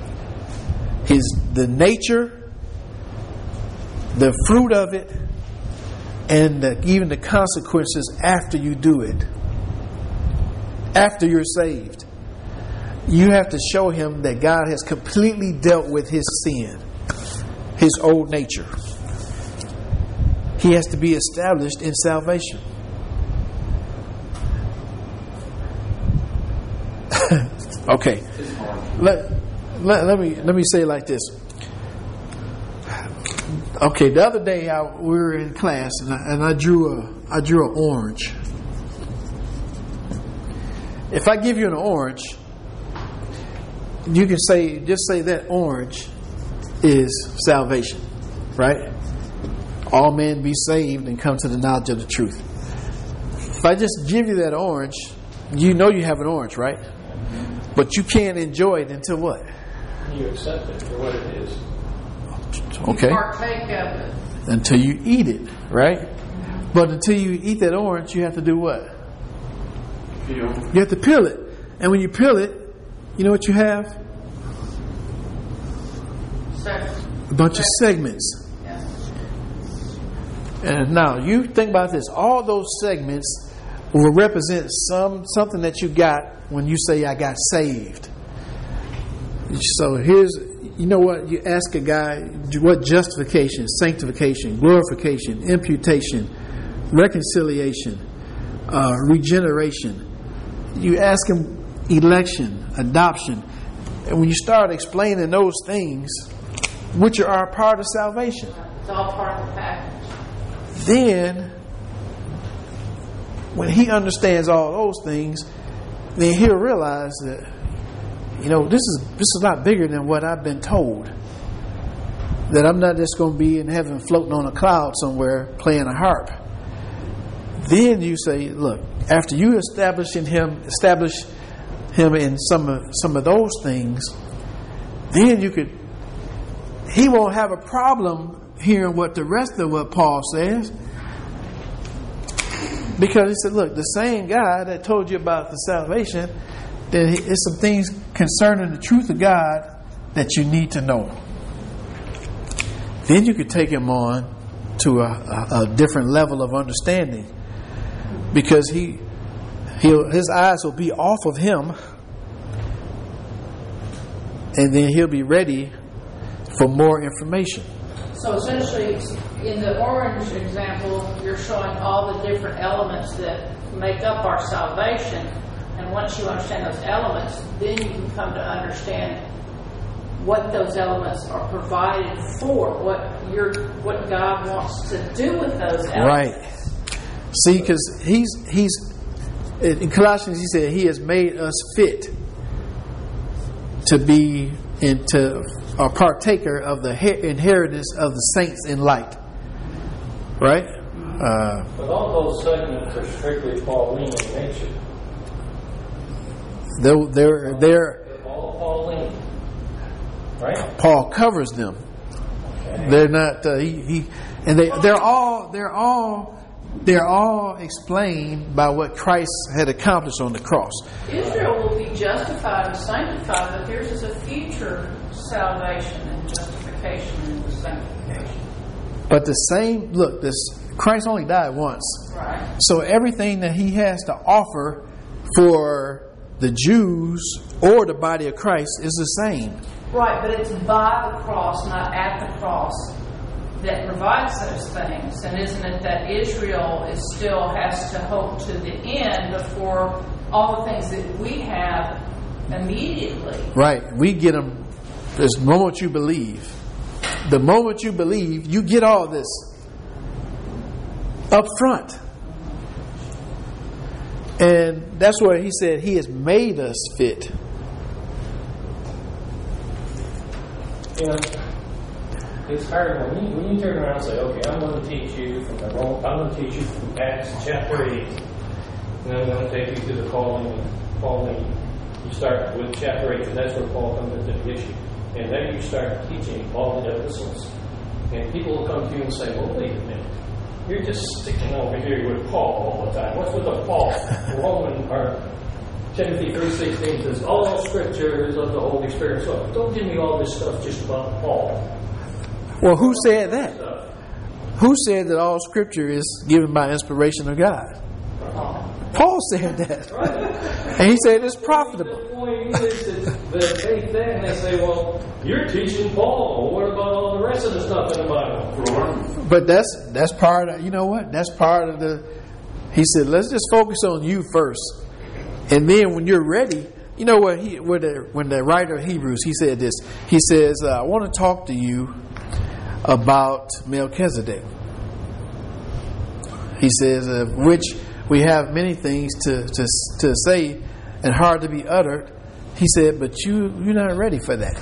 A: the nature, the fruit of it, and even the consequences after you do it. After you're saved, you have to show him that God has completely dealt with his sin, his old nature. He has to be established in salvation. Okay, let me say it like this. Okay, the other day we were in class and I drew an orange. If I give you an orange, you can just say that orange is salvation, right? All men be saved and come to the knowledge of the truth. If I just give you that orange, you know you have an orange, right? But you can't enjoy it until what?
C: You accept it for what it is.
A: Okay.
B: You partake of it.
A: Until you eat it, right? But until you eat that orange, you have to do what? You have to peel it. And when you peel it, you know what you have? A bunch of segments.
B: Yes.
A: And now you think about this. All those segments will represent something that you got when you say I got saved. So you know what? You ask a guy what justification, sanctification, glorification, imputation, reconciliation, regeneration. You ask him election, adoption. And when you start explaining those things, which are a part of salvation,
B: It's all part of the package.
A: then when he understands all those things, then he'll realize that, you know, this is a lot bigger than what I've been told. That I'm not just going to be in heaven floating on a cloud somewhere playing a harp. Then you say, look, after you establish him in some of those things, then he won't have a problem hearing what the rest of what Paul says. Because he said, look, the same guy that told you about the salvation, there's some things concerning the truth of God that you need to know. Then you could take him on to a different level of understanding. Because his eyes will be off of him, and then he'll be ready for more information.
B: So essentially, in the orange example, you're showing all the different elements that make up our salvation. And once you understand those elements, then you can come to understand what those elements are provided for, what God wants to do with those elements.
A: Right. See, because he's in Colossians, he said he has made us fit to be into a partaker of the inheritance of the saints in light. Right?
C: But all those segments are strictly Pauline in nature.
A: They're
C: all Pauline, right?
A: Paul covers them. They're not. They're all explained by what Christ had accomplished on the cross.
B: Israel will be justified and sanctified, but theirs is a future salvation and justification and sanctification.
A: But the same, look, Christ only died once.
B: Right.
A: So everything that he has to offer for the Jews or the body of Christ is the same.
B: Right, but it's by the cross, not at the cross, that provides those things. And isn't it that Israel still has to hope to the end before all the things that we have immediately?
A: Right. We get them the moment you believe. The moment you believe, you get all this up front. And that's where he said he has made us fit.
C: You know, it's hard when you turn around and say, okay, I'm going to teach you from Acts chapter 8, and I'm going to take you to the calling. You start with chapter 8, because that's where Paul comes into the issue. And then you start teaching all the epistles. And people will come to you and say, well, wait a minute. You're just sticking over here with Paul all the time. What's with the Paul? Timothy 3:16 says, all scripture is of the Holy Spirit. So don't give me all this stuff just about Paul.
A: Well, who said that? Who said that all scripture is given by inspiration of God? Paul said that.
C: Right.
A: And he said it's profitable.
C: They take that and they say, well, you're teaching Paul. Well, what about all the rest of the stuff in the Bible?
A: But that's part of, you know what? That's part of the, he said, let's just focus on you first. And then when you're ready, you know what? When the writer of Hebrews, he said this. He says, I want to talk to you about Melchizedek. He says, which we have many things to say and hard to be uttered. He said, but you're not ready for that.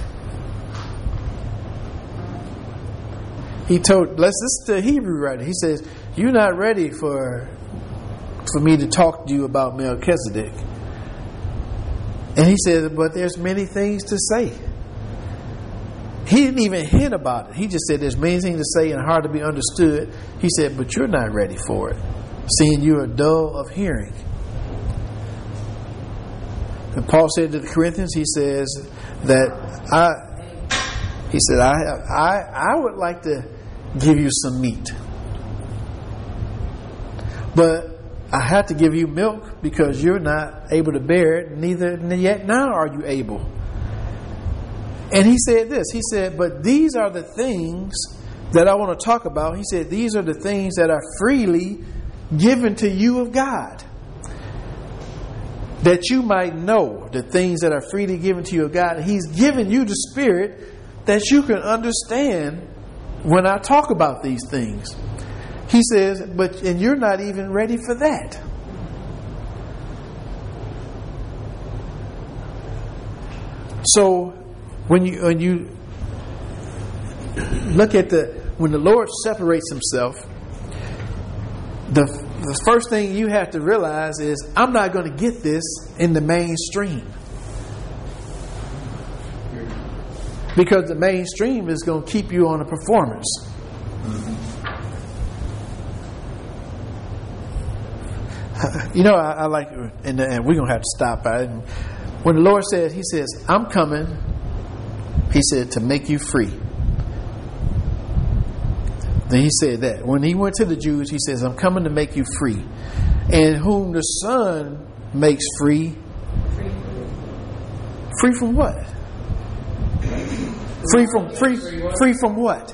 A: He told, let's listen to the Hebrew writer. He says, you're not ready for me to talk to you about Melchizedek. And he says, but there's many things to say. He didn't even hint about it. He just said there's many things to say and hard to be understood. He said, but you're not ready for it, seeing you are dull of hearing. And Paul said to the Corinthians, he says that I would like to give you some meat, but I have to give you milk because you're not able to bear it, neither yet now are you able. And he said this, he said, but these are the things that I want to talk about. He said, these are the things that are freely given to you of God, that you might know the things that are freely given to you of God. He's given you the Spirit that you can understand when I talk about these things. He says, and you're not even ready for that. So when you look at when the Lord separates himself, the first thing you have to realize is I'm not going to get this in the mainstream. Because the mainstream is going to keep you on a performance. You know, I like, and we're going to have to stop. When the Lord says, he says, I'm coming, he said, to make you free. Then he said that. When he went to the Jews, he says, I'm coming to make you free. And whom the Son makes free. Free from what? Free from what?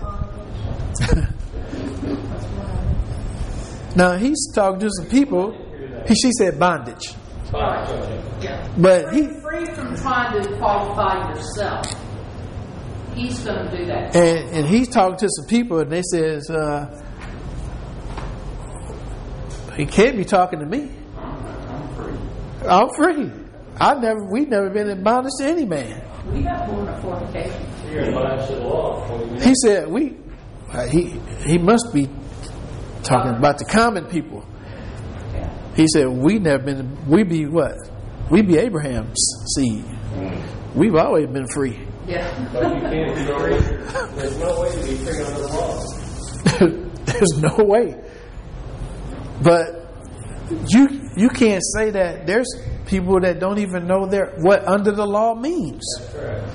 A: Now he's talking to some people. She said bondage.
B: Yeah.
A: But
B: free from trying to qualify yourself. He's going to do that.
A: And he's talking to some people, and they says, he can't be talking to me. I'm free. We've never been in bondage to any man.
B: We got born of fornication.
C: You're in bondage to the law.
A: He said he must be talking about the common people. He said we be what? We be Abraham's seed. We've always been free.
B: Yeah.
C: But you can't be free. There's no way to be free under the law.
A: There's no way. But you can't say that. There's people that don't even know what under the law means.
C: That's correct.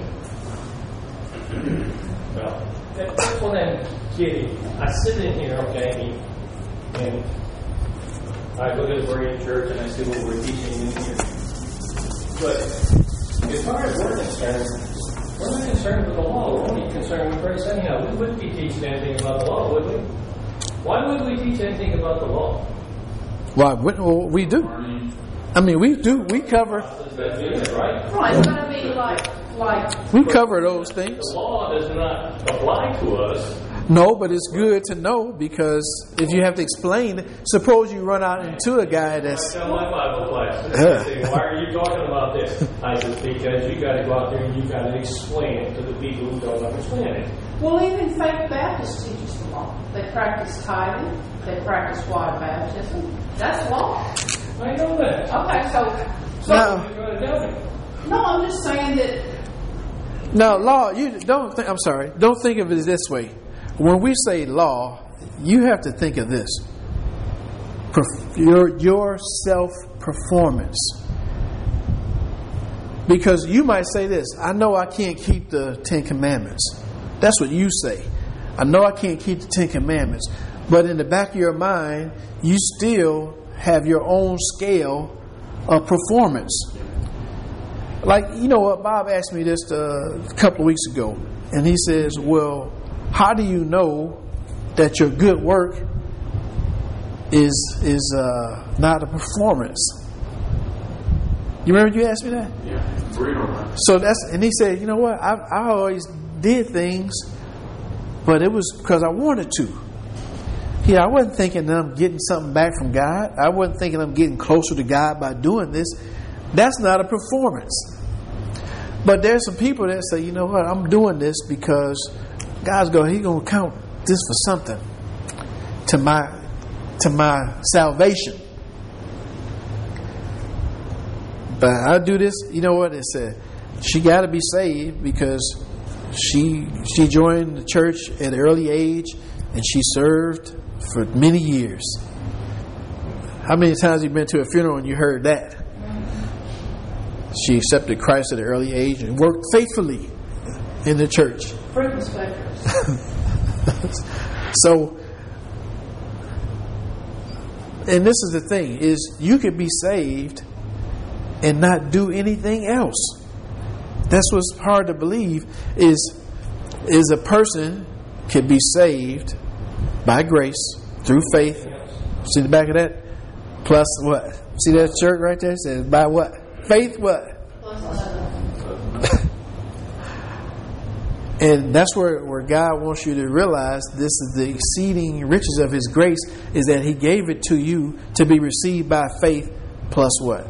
C: Well then, Kitty, I sit in here, okay, and I look at we're in church and I see what we're teaching in here. But as far as we're concerned, we're not concerned with the law. We're only concerned with grace anyhow. We wouldn't be teaching anything about the law, would we? Why would we teach anything about the law?
A: Well, we do. I mean, we do. We cover.
C: That's it, right?
B: Right, but I mean, like
A: We cover those things.
C: The law does not apply to us.
A: No, but it's good to know, because if you have to explain, suppose you run out into a guy that's.
C: I tell my Bible class, they say, why are you talking about this? I said, because you got to go out there and you got to explain it to the people who don't understand it.
B: Well, even faith Baptists teaches the law. They practice tithing. They practice water baptism. That's law.
C: I know that.
B: Okay, so
A: Now,
C: You're going to tell me.
B: no, I'm just saying that.
A: now, law. You don't. I'm sorry. Don't think of it this way. When we say law, you have to think of this: your self-performance. Because you might say this: I know I can't keep the 10 Commandments. That's what you say. I know I can't keep the 10 Commandments. But in the back of your mind, you still have your own scale of performance. Like, you know what? Bob asked me this a couple of weeks ago. And he says, well, how do you know that your good work is not a performance? You remember you asked me that?
D: Yeah. Agreed on that.
A: So and he said, you know what? I always did things, but it was because I wanted to. Yeah, I wasn't thinking that I'm getting something back from God. I wasn't thinking I'm getting closer to God by doing this. That's not a performance. But there's some people that say, you know what? I'm doing this because He's going to count this for something to my salvation. But I do this. You know what? It said she got to be saved because she joined the church at an early age and she served for many years. How many times have you been to a funeral and you heard that? She accepted Christ at an early age and worked faithfully in the church.
B: Fruit inspectors.
A: So, and this is the thing, is you could be saved and not do anything else. That's what's hard to believe, is a person can be saved by grace through faith. See the back of that? Plus what? See that shirt right there? It says by what? Faith what? And that's where God wants you to realize this is the exceeding riches of His grace, is that He gave it to you to be received by faith plus what?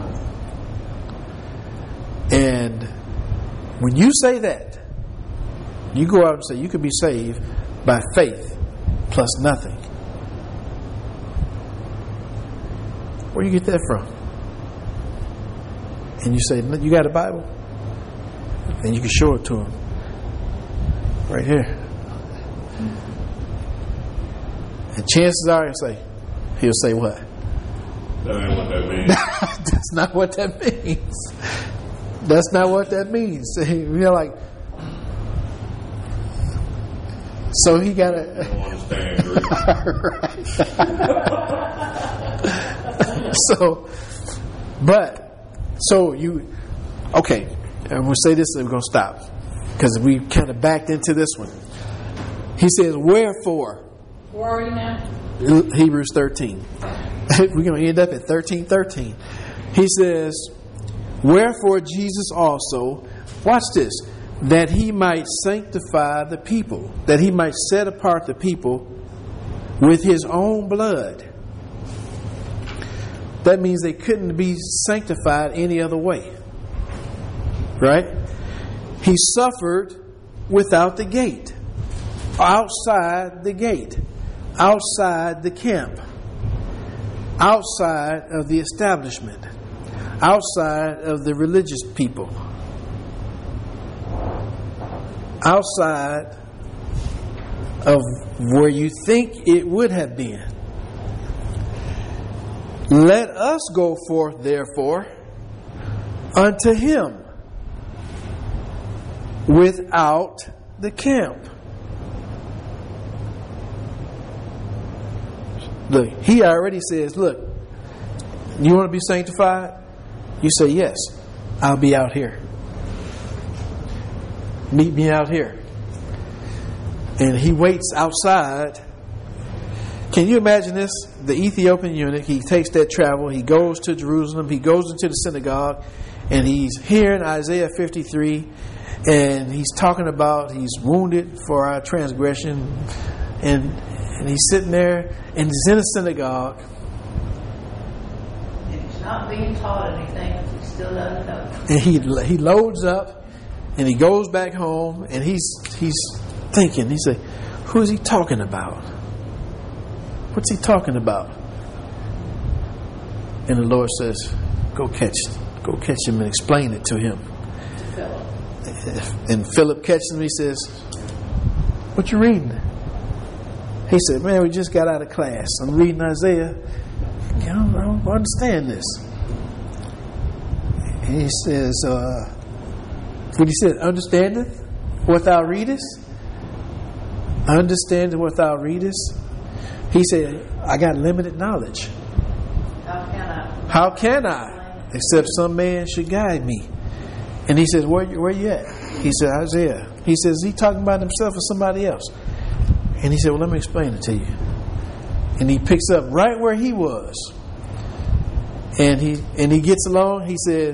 A: And when you say that, you go out and say you could be saved by faith plus nothing. Where do you get that from? And you say, you got a Bible? And you can show it to him. Right here. And chances are he'll say what?
D: That ain't what that means.
A: That's not what that means. That's not what that means. You're like, so he got
D: I don't understand Greek.
A: Okay, and we'll say this and we're going to stop because we kind of backed into this one. He says, wherefore?
B: Where are you now?
A: Hebrews 13. We're going to end up at 13:13. He says, wherefore Jesus also, watch this, that He might sanctify the people, that He might set apart the people with His own blood. That means they couldn't be sanctified any other way. Right? He suffered without the gate, outside the gate, outside the camp, outside of the establishment, outside of the religious people, outside of where you think it would have been. Let us go forth, therefore, unto him without the camp. Look, he already says, look, you want to be sanctified? You say, yes, I'll be out here. Meet me out here. And he waits outside. Can you imagine this? The Ethiopian eunuch, he takes that travel, he goes to Jerusalem, he goes into the synagogue, and he's hearing Isaiah 53, and he's talking about he's wounded for our transgression, and he's sitting there, and he's in a synagogue.
B: And he's not being taught anything because he still doesn't know.
A: And he loads up, and he goes back home, and he's thinking, he's like, who is he talking about? What's he talking about? And the Lord says, go catch him and explain it to him.
B: Philip.
A: And Philip catches him, he says, what you reading? He said, man, we just got out of class. I'm reading Isaiah. I don't understand this. And he says, what he said, understandeth what thou readest? Understandeth what thou readest? He said, I got limited knowledge. How can I? Except some man should guide me. And he says, where you at? He said, Isaiah. He says, is he talking about himself or somebody else? And he said, well, let me explain it to you. And he picks up right where he was. And he gets along. He says,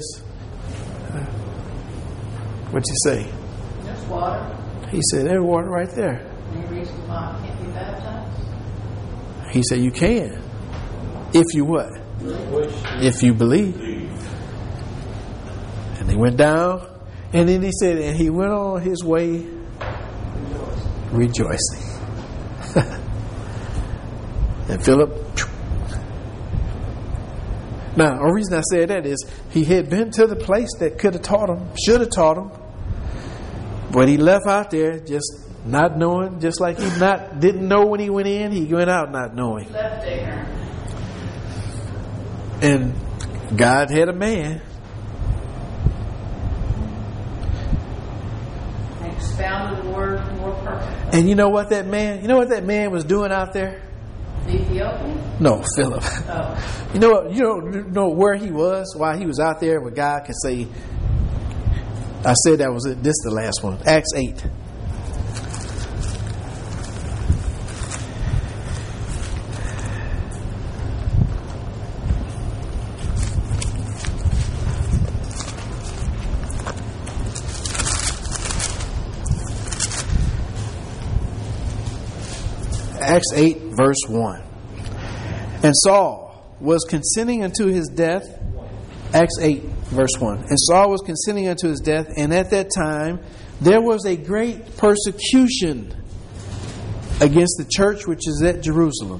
A: what'd you say?
B: There's water.
A: He said, there's water right there.
B: Any reason why I can't be baptized?
A: He said, you can. If you what? If you believe. And he went down. And then he said, and he went on his way rejoicing. And Philip. Now, the reason I said that is he had been to the place that could have taught him, should have taught him. But he left out there just not knowing, just like he didn't know when he went in, he went out not knowing.
B: Left ignorant.
A: And God had a man.
B: Expounded the word more perfectly.
A: And you know what that man was doing out there?
B: The Ethiopian?
A: No, Philip.
B: Oh.
A: You don't know where he was while he was out there where God could say, I said that was it. This is the last one. Acts 8. Acts 8, verse 1. And Saul was consenting unto his death. Acts 8, verse 1. And Saul was consenting unto his death, and at that time there was a great persecution against the church which was at Jerusalem.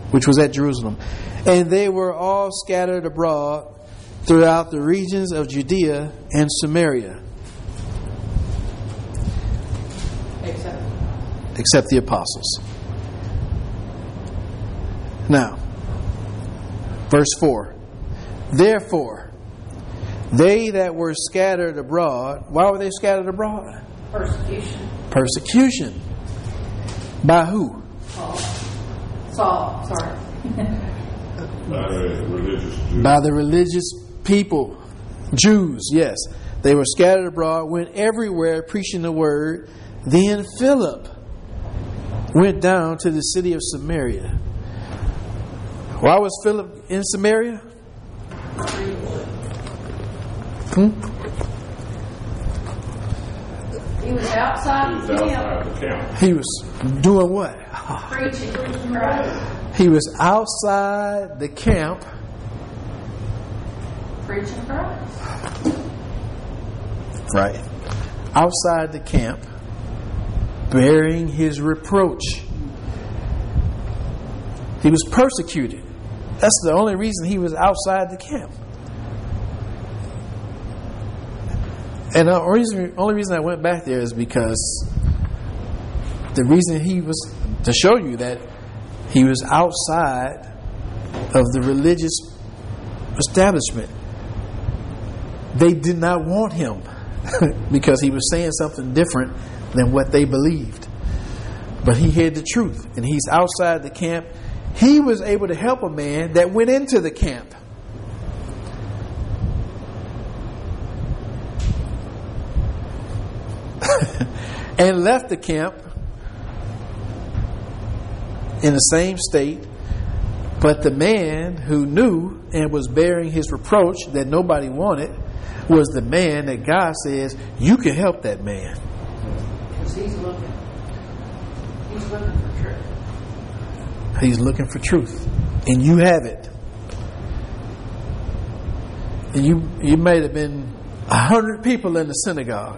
A: And they were all scattered abroad throughout the regions of Judea and Samaria. Except the apostles. Now, verse 4. Therefore, they that were scattered abroad, why were they scattered abroad?
B: Persecution.
A: Persecution. By who?
B: Saul, sorry.
D: By
A: the religious people. Jews, yes. They were scattered abroad, went everywhere preaching the word. Then Philip went down to the city of Samaria. Why was Philip in Samaria?
B: He was outside the camp.
A: He was doing what?
B: Preaching Christ.
A: He was outside the camp.
B: Preaching Christ.
A: Right. Outside the camp. Bearing his reproach. He was persecuted. That's the only reason he was outside the camp. And the only reason I went back there is because the reason he was, to show you that he was outside of the religious establishment. They did not want him because he was saying something different than what they believed. But he had the truth, and he's outside the camp. He was able to help a man that went into the camp. And left the camp in the same state. But the man who knew and was bearing his reproach that nobody wanted was the man that God says, you can help that man.
B: Because he's looking for truth.
A: He's looking for truth. And you have it. And you might have been 100 people in the synagogue.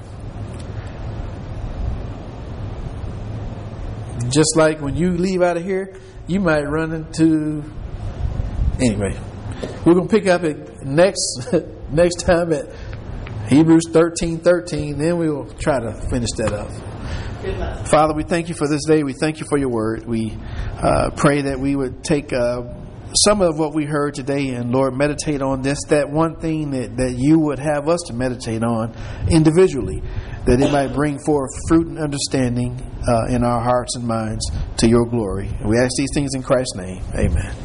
A: Just like when you leave out of here, you might run into... Anyway, we're going to pick up it next time at Hebrews 13:13. Then we will try to finish that up.
B: Good luck.
A: Father, we thank you for this day. We thank you for your word. We pray that we would take some of what we heard today and, Lord, meditate on this, that one thing that you would have us to meditate on individually, that it might bring forth fruit and understanding in our hearts and minds to your glory. And we ask these things in Christ's name. Amen.